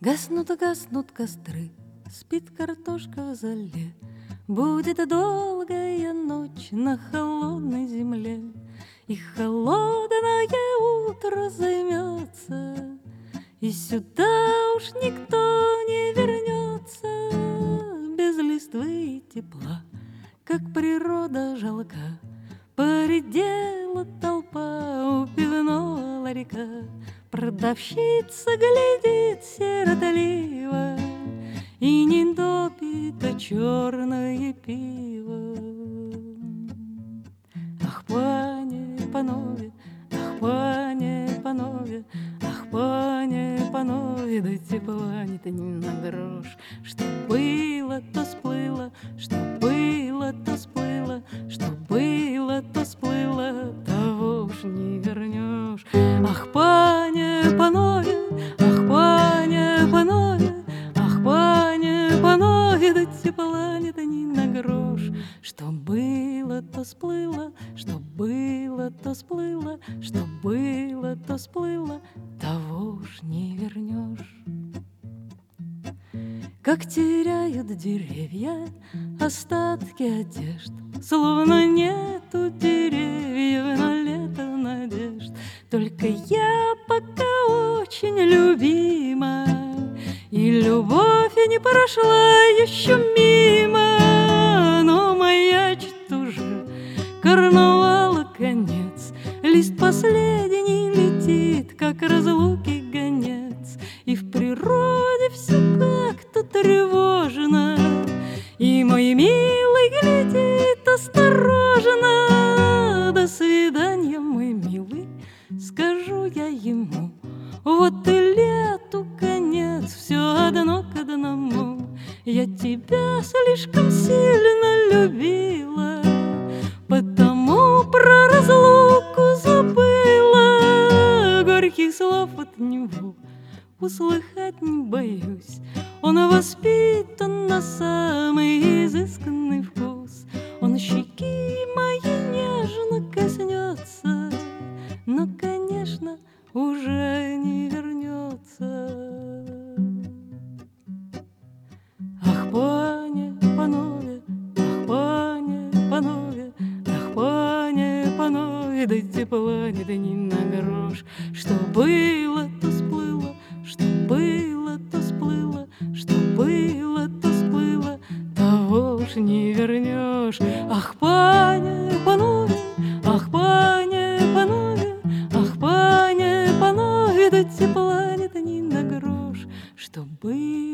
Гаснут костры, спит картошка в зале. Будет долгая ночь на холодной земле, и холодное утро займется, и сюда уж никто не вернется без листвы и тепла, как природа жалка. Поредела толпа у пивного ларька, продавщица глядит сиротливо и не допит черное пиво. Ах, пане, панове, ах, пане, панове, ах, пане, панове, да тепла нет ни на грош. Что было, то сплыло, что было, то сплыло, что было, то сплыло, того уж не вернешь. Ах, пане, панове, ах, пане, панове, ах, пане, панове, да тепла нет ни на грош. Что было, то сплыло, что было, то сплыло, что было, то сплыло, того уж не вернешь. Как теряют деревья остатки одежд, словно нету деревьев на лето надежд. Только я пока очень любима, и любовь не прошла еще мимо. Но маячит уже карнавала конец, лист последний летит, как разлуки гонец. И в природе все как-то тревожно, и мой милый глядит осторожно. До свидания, мой милый, скажу я ему, вот и лету конец, все одно к одному. Я тебя слишком сильно любила, потому про разлуку забыла. Горьких слов от него услыхать не боюсь, он воспитан на самый изысканный вкус. Он щеки мои нежно коснется, но, конечно, уже не вернется. Ах, пане, панове, ах, пане, панове, ах, пане, панове, да тепла нет ни на грош. Что было, то сплыло, что было, то сплыло, что было, то сплыло, того уж не вернешь. Ах, пане, панове, ах, пане, панове, ах, пане, панове, да тепла нет ни на грош. Что было,